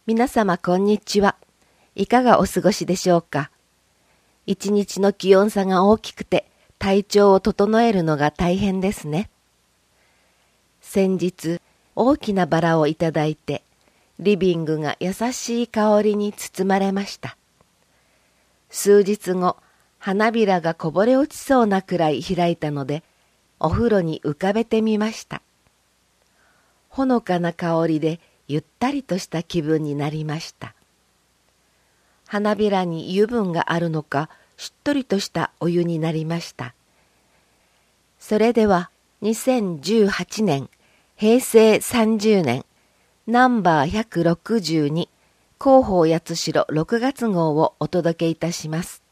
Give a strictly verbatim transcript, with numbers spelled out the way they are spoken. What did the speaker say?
皆様こんにちは。いかがお過ごしでしょうか。一日の気温差が大きくて体調を整えるのが大変ですね。先日大きなバラをいただいてリビングが優しい香りに包まれました。数日後、花びらがこぼれ落ちそうなくらい開いたのでお風呂に浮かべてみました。ほのかな香りでゆったりとした気分になりました。花びらに油分があるのかしっとりとしたお湯になりました。それではにせんじゅうはちねんへいせいさんじゅうねんナンバーひゃくろくじゅうに広報八代ろくがつ号をお届けいたします。